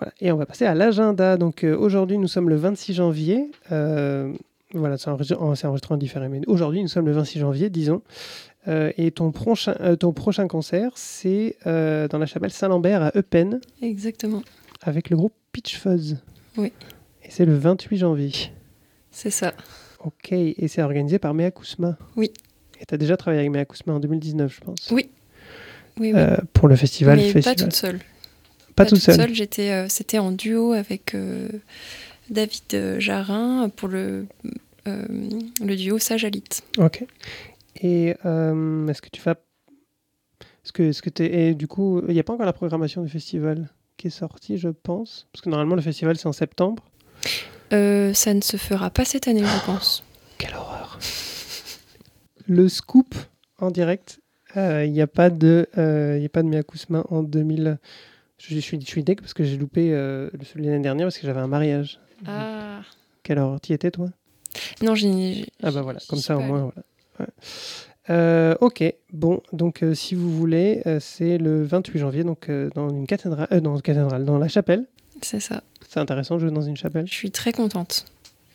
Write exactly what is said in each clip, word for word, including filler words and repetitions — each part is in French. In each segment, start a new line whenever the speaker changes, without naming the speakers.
Voilà. Et on va passer à l'agenda. Donc euh, aujourd'hui, nous sommes le vingt-six janvier. Euh, voilà, c'est enregistré, c'est enregistré en différé, mais aujourd'hui, nous sommes le vingt-six janvier, disons. Euh, et ton prochain, euh, ton prochain concert, c'est euh, dans la chapelle Saint-Lambert à Eupen.
Exactement.
Avec le groupe Pitch Fuzz.
Oui.
Et c'est le vingt-huit janvier.
C'est ça.
Ok. Et c'est organisé par Mea Kousma.
Oui.
Et tu as déjà travaillé avec Mea Kousma en deux mille dix-neuf, je pense.
Oui. Oui, oui.
Euh, pour le festival.
Mais
festival.
pas toute seule.
Pas,
pas
toute seule.
seule. J'étais, euh, c'était en duo avec euh, David Jarin pour le, euh, le duo Sajalit.
Ok. Et euh, est-ce que tu vas... Est-ce que, est-ce que t'es... Et du coup, il n'y a pas encore la programmation du festival qui est sortie, je pense. Parce que normalement, le festival, c'est en septembre.
Euh, ça ne se fera pas cette année, je pense.
Quelle horreur. Le scoop en direct. Il euh, n'y a pas de, euh, y a pas de Mea Kousma en deux mille. Je, je suis, je suis deg parce que j'ai loupé euh, celui de l'année dernière parce que j'avais un mariage.
Ah.
Quelle horreur. T'y étais, toi?
Non, j'ai. j'ai
ah bah voilà, comme ça au
pas
moins. Voilà. Ouais. Euh, ok, bon, donc euh, si vous voulez, euh, c'est le vingt-huit janvier, donc euh, dans une cathédrale, euh, dans une cathédrale, dans la chapelle.
C'est ça.
C'est intéressant de jouer dans une chapelle.
Je suis très contente.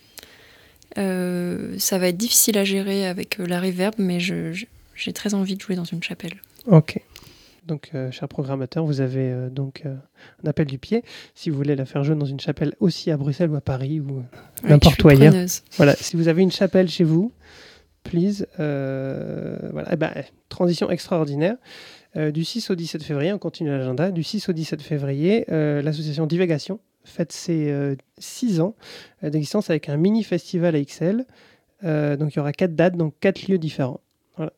Euh, ça va être difficile à gérer avec euh, la reverb, mais je, je, j'ai très envie de jouer dans une chapelle.
Ok. Donc, euh, cher programmateur, vous avez euh, donc euh, un appel du pied. Si vous voulez la faire jouer dans une chapelle aussi à Bruxelles ou à Paris ou
ouais,
n'importe où ailleurs.
Preneuse.
Voilà, si vous avez une chapelle chez vous, please. Euh, voilà. Eh ben, transition extraordinaire. Euh, du six au dix-sept février, on continue l'agenda. Du six au dix-sept février, euh, l'association Divagation fête ses euh, six ans euh, d'existence avec un mini-festival à X L. Euh, donc, il y aura quatre dates, donc quatre lieux différents. Voilà.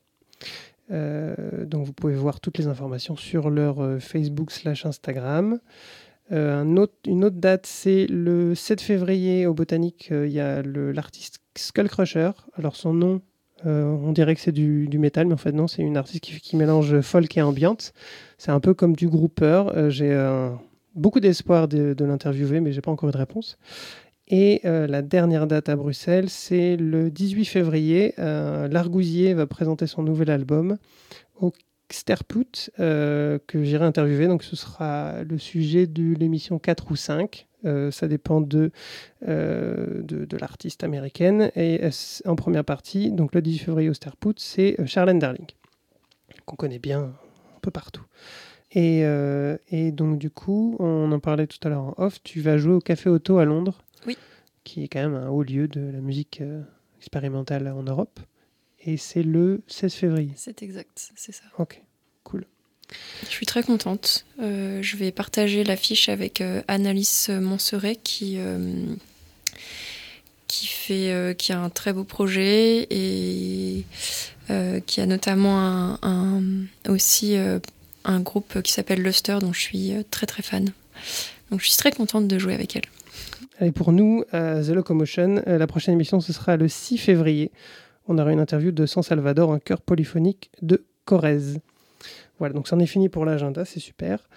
Euh, donc vous pouvez voir toutes les informations sur leur euh, Facebook slash Instagram. Euh, un autre, une autre date, c'est le sept février au Botanique. Il euh, y a le, l'artiste Skullcrusher. Alors son nom, euh, on dirait que c'est du, du métal, mais en fait non, c'est une artiste qui, qui mélange folk et ambiante. C'est un peu comme du grouper. Euh, j'ai euh, beaucoup d'espoir de, de l'interviewer, mais j'ai pas encore eu de réponse. Et euh, la dernière date à Bruxelles, c'est le dix-huit février. Euh, L'Argousier va présenter son nouvel album au Sterput, euh, que j'irai interviewer. Donc ce sera le sujet de l'émission quatre ou cinq. Euh, ça dépend de, euh, de, de l'artiste américaine. Et euh, en première partie, donc le dix-huit février au Sterput, c'est Charlène Darling, qu'on connaît bien un peu partout. Et, euh, et donc du coup, on en parlait tout à l'heure en off, tu vas jouer au Café Auto à Londres.
Oui.
Qui est quand même un haut lieu de la musique euh, expérimentale en Europe. Et c'est le seize février.
C'est exact, c'est ça.
Ok, cool.
Je suis très contente. Euh, je vais partager l'affiche avec euh, Annalise Monseret qui, euh, qui, fait, euh, qui a un très beau projet et euh, qui a notamment un, un, aussi euh, un groupe qui s'appelle Luster dont je suis très très fan. Donc je suis très contente de jouer avec elle.
Et pour nous, à The Locomotion, euh, la prochaine émission, ce sera le six février. On aura une interview de San Salvador, un chœur polyphonique de Corrèze. Voilà, donc c'en est fini pour l'agenda, c'est super.